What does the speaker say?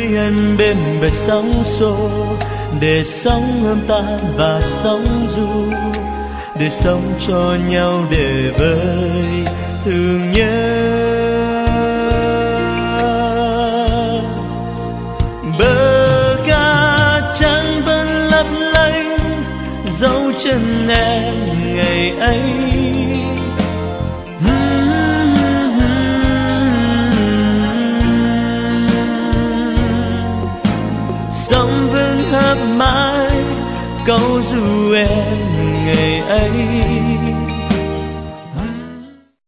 anh bên bờ sóng xô, để sóng ôm ta và sóng du, để sống cho nhau để vơi thương nhớ. Bờ ca trắng vẫn lấp lánh dấu chân em ngày ấy. Sóng vẫn hát mãi câu ru em ngày ấy.